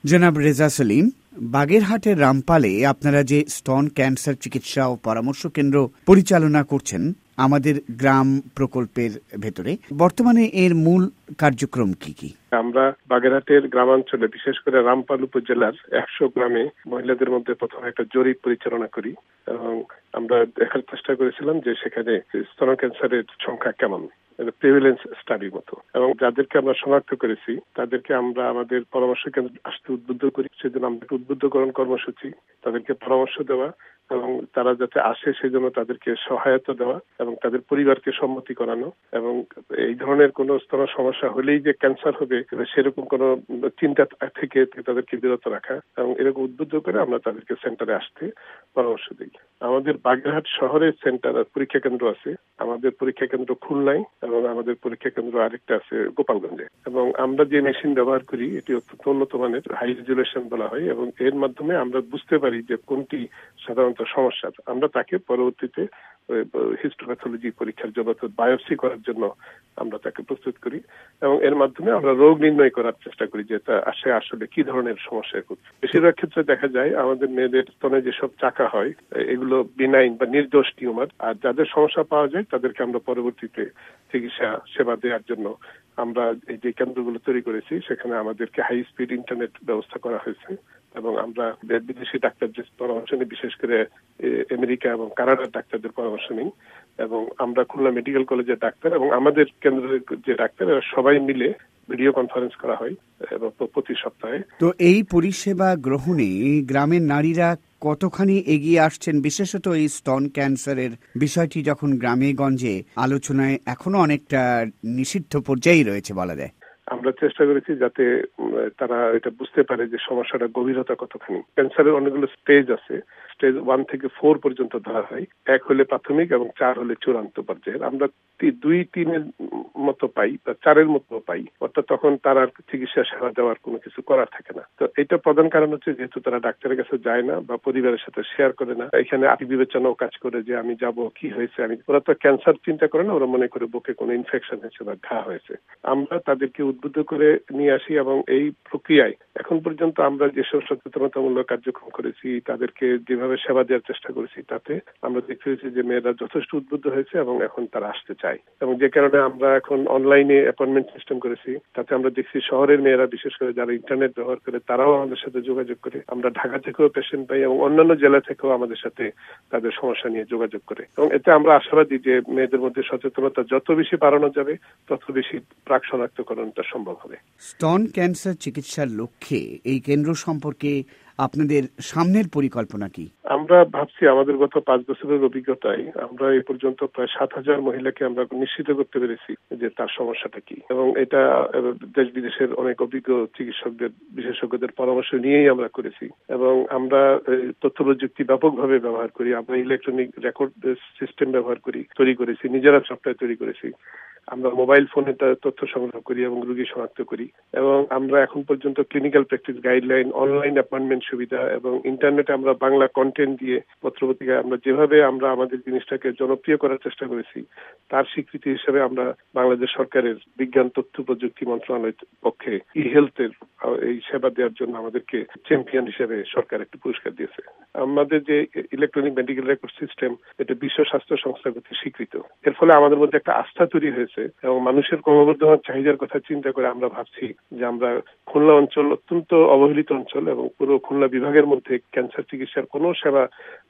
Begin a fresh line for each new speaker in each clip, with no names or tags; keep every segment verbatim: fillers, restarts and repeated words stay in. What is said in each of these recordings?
জনাব রেজা সলিম, বাগেরহাটের রামপালে আপনারা যে স্তন ক্যান্সার চিকিৎসা ও পরামর্শ কেন্দ্র পরিচালনা করছেন আমাদের গ্রাম প্রকল্পের ভেতরে, বর্তমানে এর মূল কার্যক্রম কি কি?
আমরা বাগেরহাটের গ্রামাঞ্চলে বিশেষ করে রামপাল উপজেলার একশো গ্রামে মহিলাদের মধ্যে প্রথমে একটা জরিপ পরিচালনা করি এবং আমরা দেখার চেষ্টা করেছিলাম যে সেখানে স্তন ক্যান্সারের সংখ্যা কেমন, প্রিভিলেন্স স্টাডির মতো, এবং যাদেরকে আমরা শনাক্ত করেছি তাদেরকে আমরা আমাদের পরামর্শ কেন্দ্রে আসতে উদ্বুদ্ধ করি। সেজন্য আমরা উদ্বুদ্ধকরণ কর্মসূচি, তাদেরকে পরামর্শ দেওয়া এবং তারা যাতে আসে সেজন্য তাদেরকে সহায়তা দেওয়া এবং তাদের পরিবারকে সম্মতি করানো, এবং এই ধরনের কোনো স্তন সমস্যা হলেই যে ক্যান্সার হবে সেরকম কোনো চিন্তা থেকে তাদেরকে বিরত রাখা, এবং এরকম উদ্বুদ্ধ করে আমরা তাদেরকে সেন্টারে আসতে পরামর্শ দিই। আমাদের বাগেরহাট শহরে সেন্টার পরীক্ষা কেন্দ্র আছে, আমাদের পরীক্ষা কেন্দ্র খুলনায় এবং আমাদের পরীক্ষা কেন্দ্র আরেকটা আছে গোপালগঞ্জে, এবং আমরা যে মেশিন ব্যবহার করি এটি অত্যন্ত উন্নত মানের, হাই রেজুলেশন বলা হয়, এবং এর মাধ্যমে আমরা বুঝতে পারি যে কোনটি সাধারণত সমস্যা। আমরা তাকে পরবর্তীতে হিস্টোপ্যাথোলজি পরীক্ষার জন্য বায়োপসি করার জন্য আমরা তাকে প্রস্তুত করি এবং এর মাধ্যমে আমরা রোগ নির্ণয় করার চেষ্টা করি যে তা আসে আসলে কি ধরনের সমস্যা হচ্ছে। বেশিরভাগ ক্ষেত্রে দেখা যায় আমাদের মেয়েদের স্তনে যেসব চাকা হয় এগুলো বিনাইন বা নির্দোষ টিউমার, আর যাদের সমস্যা পাওয়া যায় তাদেরকে আমরা পরবর্তীতে চিকিৎসা সেবা দেওয়ার জন্য আমরা এই যে কেন্দ্রগুলো তৈরি করেছি সেখানে আমাদেরকে হাই স্পিড ইন্টারনেট ব্যবস্থা করা হয়েছে এবং আমরা বিদেশি ডাক্তারদের পরামর্শ নিই, বিশেষ করে আমেরিকা এবং কানাডার ডাক্তারদের পরামর্শ নিই, এবং আমরা খুলনা মেডিকেল কলেজের ডাক্তার এবং আমাদের কেন্দ্রের যে ডাক্তার সবাই মিলে ভিডিও কনফারেন্স করা হয় এবং প্রতি সপ্তাহে।
তো এই পরিষেবা গ্রহণে গ্রামের নারীরা কতখানি এগিয়ে আসছেন, বিশেষত এই স্তন ক্যান্সারের বিষয়টি যখন গ্রামে গঞ্জে আলোচনায় এখনো অনেকটা নিষিদ্ধ পর্যায়ে রয়েছে বলা যায়।
আমরা চেষ্টা করেছি যাতে তারা এটা বুঝতে পারে যে সমস্যাটা গভীরতা কতখানি। ক্যান্সারের অনেকগুলো স্টেজ আছে, স্টেজ ওয়ান থেকে ফোর পর্যন্ত ধরা হয়, এক হলে প্রাথমিক এবং চার হলে চূড়ান্ত পর্যায়ের। আমরা দুই তিনের মতো পাই বা চারের মতো পাই, অর্থাৎ তখন তার আর চিকিৎসা সেবা দেওয়ার কোনো কিছু করার থাকে না। তো এটা প্রধান কারণ হচ্ছে যেহেতু তারা ডাক্তারের কাছে যায় না বা পরিবারের সাথে শেয়ার করে না, এখানে আতি বিবেচনাও কাজ করে যে আমি যাব কি হয়েছে, আমি ওরা তো ক্যান্সার চিন্তা করে না, ওরা মনে করে বুকে কোনো ইনফেকশন হয়েছে বা ঘা হয়েছে। আমরা তাদেরকে উদ্বুদ্ধ করে নিয়ে আসি এবং এই প্রক্রিয়ায় এখন পর্যন্ত আমরা যেসব সচেতনতামূলক কার্যক্রম করেছি, তাদেরকে যেভাবে সেবা দেওয়ার চেষ্টা করেছি, তাতে আমরা দেখতে পেয়েছি যে মেয়েরা যথেষ্ট উদ্বুদ্ধ হয়েছে এবং এখন তারা আসতে চায়, এবং যে কারণে আমরা এখন অনলাইনে অ্যাপয়েন্টমেন্ট সিস্টেম করেছি। তাতে আমরা দেখছি শহরের মেয়েরা, বিশেষ করে যারা ইন্টারনেট ব্যবহার করে, তারাও আমাদের সাথে যোগাযোগ করে। আমরা ঢাকা থেকেও পেশেন্ট পাই এবং অন্যান্য জেলা থেকেও আমাদের সাথে তাদের সমস্যা নিয়ে যোগাযোগ করে, এবং এতে আমরা আশাবাদী যে মেয়েদের মধ্যে সচেতনতা যত বেশি বাড়ানো যাবে তত বেশি প্রাক শনাক্তকরণটা সম্ভব হবে।
স্তন ক্যান্সার চিকিৎসার লক্ষ্যে এই কেন্দ্র সম্পর্কে আপনাদের সামনের পরিকল্পনা কি?
আমরা ভাবছি আমাদের গত পাঁচ বছরের অভিজ্ঞতায় আমরা এ পর্যন্ত প্রায় সাত হাজার মহিলাকে আমরা নিশ্চিত করতে পেরেছি যে তার সমস্যাটা কি, এবং এটা দেশ বিদেশের অনেক অভিজ্ঞ চিকিৎসকদের বিশেষজ্ঞদের পরামর্শ নিয়েই আমরা করেছি। এবং আমরা তথ্য প্রযুক্তি ব্যাপকভাবে ব্যবহার করি, আমরা ইলেকট্রনিক রেকর্ড সিস্টেম ব্যবহার করি, তৈরি করেছি, নিজেরা সফটওয়্যার তৈরি করেছি। আমরা মোবাইল ফোনে তথ্য সংগ্রহ করি এবং রোগী শনাক্ত করি, এবং আমরা এখন পর্যন্ত clinical practice guideline, online appointment সুবিধা এবং ইন্টারনেটে আমরা বাংলা কন্টেন্ট দিয়ে পত্রপত্রিকায় আমরা যেভাবে আমরা আমাদের জিনিসটাকে জনপ্রিয় করার চেষ্টা করেছি, তার স্বীকৃতি হিসেবে আমরা বাংলাদেশ সরকারের বিজ্ঞান তথ্য প্রযুক্তি মন্ত্রণালয়ের পক্ষে ই হেলথের এই সেবা দেওয়ার জন্য আমাদেরকে চ্যাম্পিয়ন হিসেবে সরকার একটি পুরস্কার দিয়েছে। আমাদের যে ইলেকট্রনিক মেডিকেল রেকর্ড সিস্টেম, এটা বিশ্ব স্বাস্থ্য সংস্থা কর্তৃক স্বীকৃত। এর ফলে আমাদের মধ্যে একটা আস্থা তৈরি হয়েছে এবং মানুষের ক্রমবর্ধমান চাহিদার কথা চিন্তা করে আমরা ভাবছি যে আমরা খুলনা অঞ্চল অত্যন্ত অবহেলিত অঞ্চল এবং পুরো খুলনা বিভাগের মধ্যে ক্যান্সার চিকিৎসার কোনো সেবা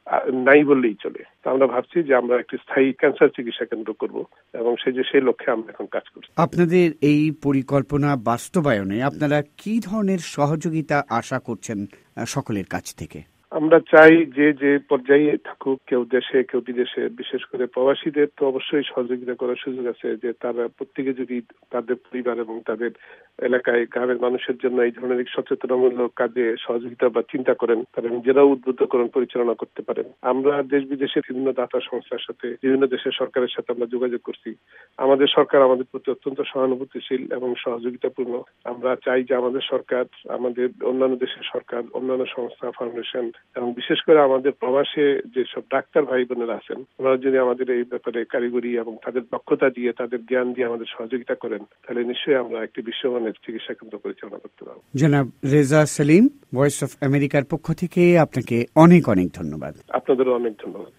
নাই বললেই চলে। তা আমরা ভাবছি যে আমরা একটি স্থায়ী ক্যান্সার চিকিৎসা কেন্দ্র করব এবং সেই যে সেই লক্ষ্যে আমরা এখন কাজ করছি।
আপনাদের এই পরিকল্পনা বাস্তবায়নে আপনারা কি ধরনের সহযোগিতা আশা করছেন সকলের কাছ থেকে?
আমরা চাই যে যে পর্যায়ে থাকুক, কেউ দেশে কেউ বিদেশে, বিশেষ করে প্রবাসীদের তো অবশ্যই সহযোগিতা করার সুযোগ আছে, যে তারা প্রত্যেকে যদি তাদের পরিবার এবং তাদের এলাকায় গ্রামের মানুষের জন্য এই ধরনের সচেতনমূলক কাজে সহযোগিতা বা চিন্তা করেন, তারা নিজেরাও উদ্বুদ্ধকরণ পরিচালনা করতে পারেন। আমরা দেশ বিদেশের বিভিন্ন দাতা সংস্থার সাথে, বিভিন্ন দেশের সরকারের সাথে আমরা যোগাযোগ করছি। আমাদের সরকার আমাদের প্রতি অত্যন্ত সহানুভূতিশীল এবং সহযোগিতাপূর্ণ। আমরা চাই যে আমাদের সরকার, আমাদের অন্যান্য দেশের সরকার, অন্যান্য সংস্থা, ফাউন্ডেশন এবং বিশেষ করে আমাদের প্রবাসে যেসব ডাক্তার ভাই বোনেরা আছেন, ওনারা যদি আমাদের এই ব্যাপারে কারিগরি এবং তাদের দক্ষতা দিয়ে, তাদের জ্ঞান দিয়ে আমাদের সহযোগিতা করেন, তাহলে নিশ্চয়ই আমরা একটি বিশ্বমানের চিকিৎসা কেন্দ্র পরিচালনা করতে পারব।
জনাব রেজা সেলিম, ভয়েস অফ আমেরিকার পক্ষ থেকে আপনাকে অনেক অনেক ধন্যবাদ।
আপনাদেরও অনেক ধন্যবাদ।